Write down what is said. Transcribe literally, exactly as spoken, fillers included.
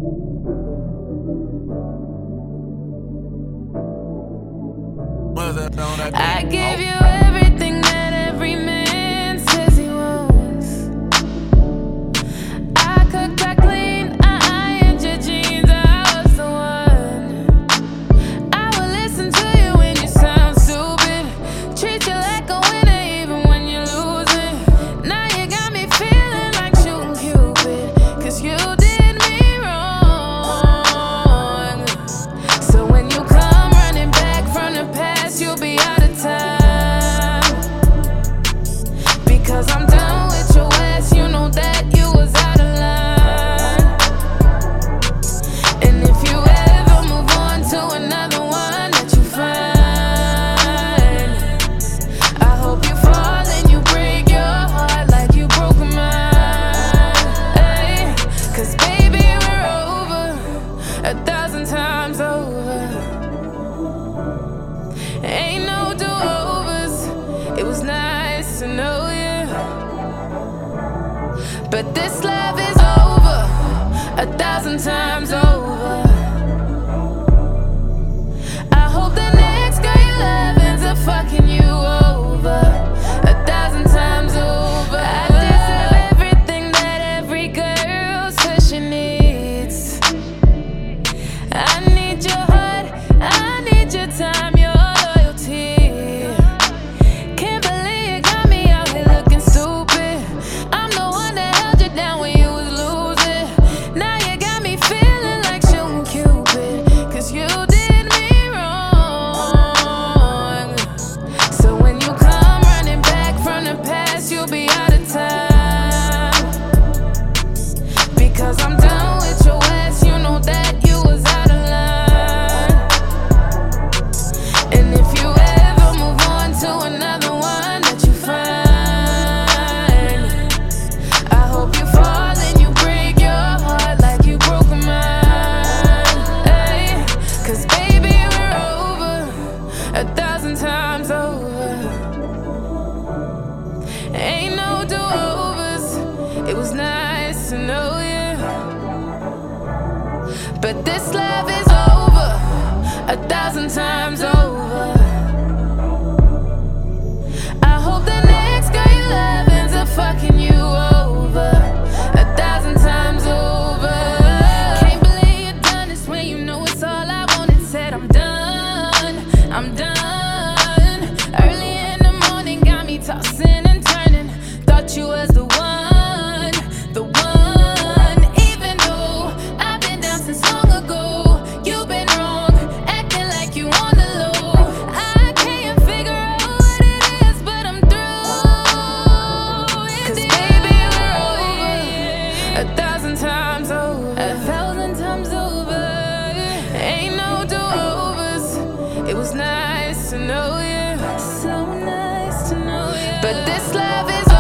I give you everything that every man says he wants. I cooked, I cleaned, I ironed your jeans, I was the one. I will listen to you when you sound stupid, treat you like a winner even when you're losing. Now you got me feeling like shooting Cupid, cause you did me wrong. So when you come running back from the past, you'll be out of time, because I'm done with your ass, you know that you was out of line. And if you ever move on to another one that you find, I hope you fall and you break your heart like you broke mine. Ay, cause baby, we're over, a thousand times over. Ain't no do-overs, it was nice to know you, but this love is over, a thousand times over. I hope the next girl you love ends up fucking you over, a thousand times over. I deserve everything that every girl says she needs. I need your heart, I need your time, your loyalty. Can't believe you got me out here looking stupid. I'm the one that held you down when you was losing. Now you got me feeling like shooting Cupid, cause you did me wrong. So when you come running back from the past, you'll be out of time, because I'm done with your ass, you know that you was out of line. And if you ever move on to another one that you find, I hope you fall and you break your heart like you broke mine. Ay, cause baby, we're over, a thousand times over. Ain't no do-overs, it was nice to know you, but this love is over, a thousand times over. I hope the next girl you love ends up fucking you over, a thousand times over. Can't believe you're done this way, you know it's all I wanted. Said I'm done, I'm done. Early in the morning got me tossing and turning. Thought you was the one, the one. Even though I've been down since long ago, you've been wrong, acting like you on the low. I can't figure out what it is, but I'm through. Cause baby, we're over, a thousand times over, a thousand times over. Ain't no do-overs, it was nice to know you, so nice to know you, but this love is